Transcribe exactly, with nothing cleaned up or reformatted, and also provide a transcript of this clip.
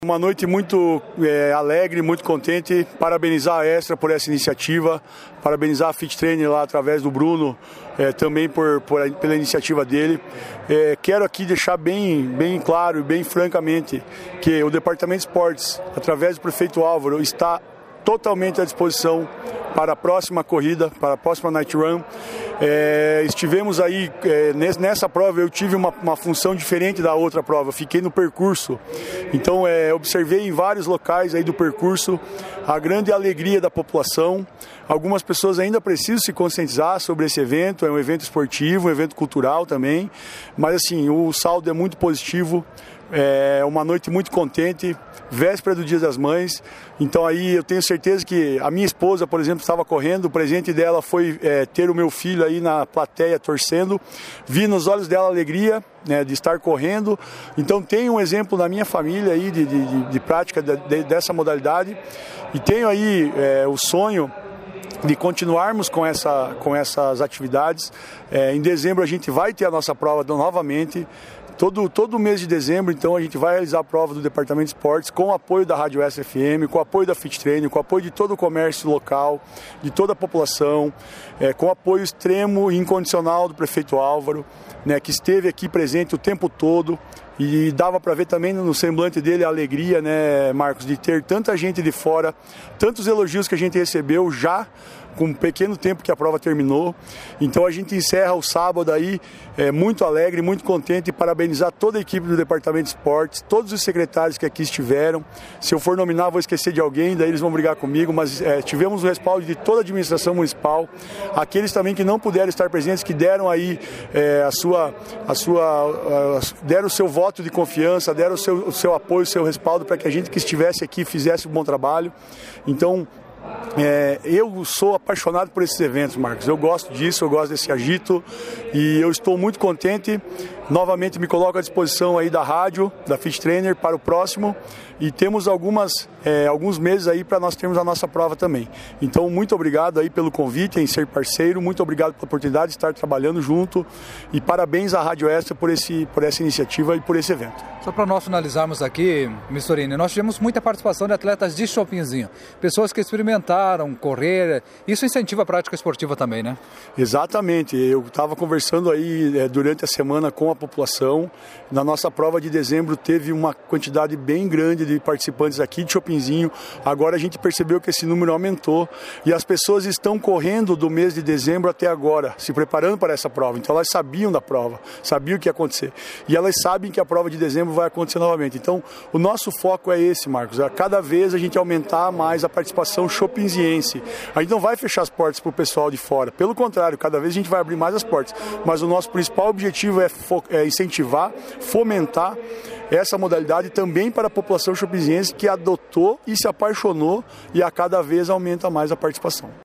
Uma noite muito é, alegre, muito contente, parabenizar a Extra por essa iniciativa, parabenizar a Fit Trainer lá através do Bruno, é, também por, por, pela iniciativa dele. É, quero aqui deixar bem, bem claro e bem francamente que o Departamento de Esportes, através do prefeito Álvaro, está totalmente à disposição para a próxima corrida, para a próxima Night Run. É, estivemos aí, é, nessa prova eu tive uma, uma função diferente da outra prova, fiquei no percurso, então é, observei em vários locais aí do percurso a grande alegria da população. Algumas pessoas ainda precisam se conscientizar sobre esse evento, é um evento esportivo, um evento cultural também, mas assim, o saldo é muito positivo. É uma noite muito contente, véspera do Dia das Mães, então aí eu tenho certeza que a minha esposa, por exemplo, estava correndo, o presente dela foi é, ter o meu filho aí na plateia torcendo, vi nos olhos dela a alegria, né, de estar correndo, então tenho um exemplo na minha família aí de, de, de prática de, de, dessa modalidade e tenho aí é, o sonho de continuarmos com, essa, com essas atividades. É, em dezembro a gente vai ter a nossa prova novamente, todo, todo mês de dezembro, então a gente vai realizar a prova do Departamento de Esportes com o apoio da Rádio Extra F M, com o apoio da Fit Trainer, com o apoio de todo o comércio local, de toda a população, é, com o apoio extremo e incondicional do prefeito Álvaro, né, que esteve aqui presente o tempo todo. E dava para ver também no semblante dele a alegria, né, Marcos, de ter tanta gente de fora, tantos elogios que a gente recebeu já com um pequeno tempo que a prova terminou. Então a gente encerra o sábado aí é, muito alegre, muito contente e parabenizar toda a equipe do Departamento de Esportes, todos os secretários que aqui estiveram. Se eu for nominar, vou esquecer de alguém, daí eles vão brigar comigo, mas é, tivemos o respaldo de toda a administração municipal, aqueles também que não puderam estar presentes, que deram aí é, a sua, a sua, a, deram o seu voto de confiança, deram o seu, o seu apoio, o seu respaldo para que a gente que estivesse aqui fizesse um bom trabalho. Então, É, eu sou apaixonado por esses eventos, Marcos. Eu gosto disso, eu gosto desse agito e eu estou muito contente. Novamente me coloco à disposição aí da rádio, da Fit Trainer para o próximo e temos algumas, é, alguns meses aí para nós termos a nossa prova também. Então, muito obrigado aí pelo convite em ser parceiro, muito obrigado pela oportunidade de estar trabalhando junto e parabéns à Rádio Extra por, esse, por essa iniciativa e por esse evento. Só para nós finalizarmos aqui, Missorini, nós tivemos muita participação de atletas de Chopinzinho, pessoas que experimentaram correr, isso incentiva a prática esportiva também, né? Exatamente, eu estava conversando aí é, durante a semana com a população, na nossa prova de dezembro teve uma quantidade bem grande de participantes aqui de Chopinzinho, agora a gente percebeu que esse número aumentou e as pessoas estão correndo do mês de dezembro até agora, se preparando para essa prova, então elas sabiam da prova, sabiam o que ia acontecer e elas sabem que a prova de dezembro vai acontecer novamente, então o nosso foco é esse, Marcos, a cada vez a gente aumentar mais a participação chopinziense. A gente não vai fechar as portas para o pessoal de fora, pelo contrário, cada vez a gente vai abrir mais as portas, mas o nosso principal objetivo é, é incentivar, fomentar essa modalidade também para a população chopinziense que adotou e se apaixonou e a cada vez aumenta mais a participação.